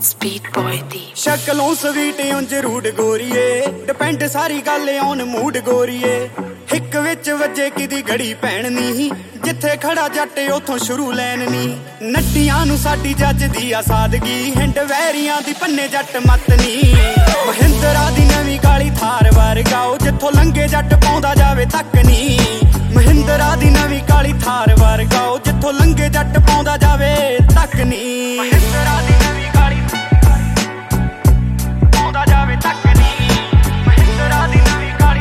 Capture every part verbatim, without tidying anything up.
Speed boy दी शक्लों sweet उंज रूड गोरीए डिपेंड सारी गल ऑन मूड गोरीए हिक विच वजे किदी घड़ी भैन नी जिथे खड़ा जट उथों शुरू लैन नी नट्टियां नू साडी जचदी आ सादगी हिंड वैरियां दी पन्ने जट मत नी महिंद्रा दी नवीं काली थार वर्गाओ जिथों लंघे जट पाउंदा जावे तक नी महिंद्रा दी नवीं काली थार वर्गाओ जिथों लंघे जट पाउंदा जावे तक नी महिंद्रा दी नवीं काली पाउंदा जावे तक नी महिंद्रा दी नवीं काली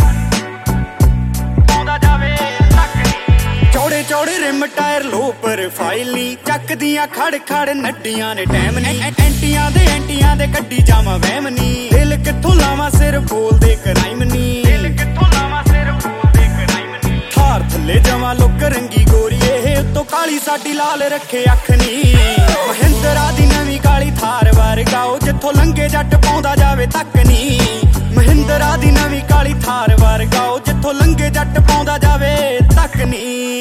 पाउंदा जावे तक नी चौड़े चौड़े रिम टायर लो प्रोफाइल नी चकदियां खड़ खड़ नड्डियां ने टैम नी एंटियां दे एंटियां दे कड्डी जावां वहम नी दिल कित्थों लावां सिर बोल दे क्राइम नी दिल कित्थों लावां सिर बोल दे क्राइम नी थार थल्ले जावां लुक रंगी गोरीए उत्तों काली साडी लाल रखे अख नी महिंद्रा दी नवीं काली थार वर्गाओ जिथों लंघे जट पाउंदा जावे तक नी महिंद्रा दी नवीं काली थार वर्गाओ जिथों लंघे जट पाउंदा जावे तक नी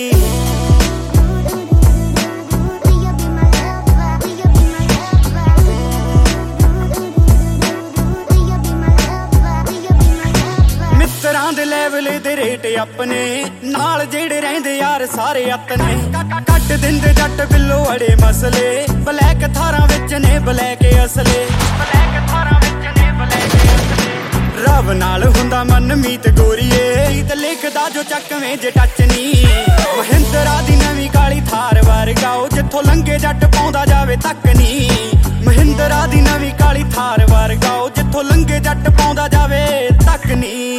मित्रां दे लेवल दे रेट अपने नाल जेड़े रहिंदे यार सारे अपने कट दिंदे जट बिल्लो अड़े मसले ब्लैक थारां विच ने ब्लैक असले ब्लैक थारां विच ने ब्लैक असले रब नाल हुंदा मन मीत गोरीए गीत लिखदा जो चकवें जे टच नी महिंद्रा दी नवीं काली थार वर्गाओ जिथों लंघे जट पाउंदा जावे तक नी महिंद्रा दी नवीं काली थार वर्गाओ जिथों लंघे जट पाउंदा जावे तक नी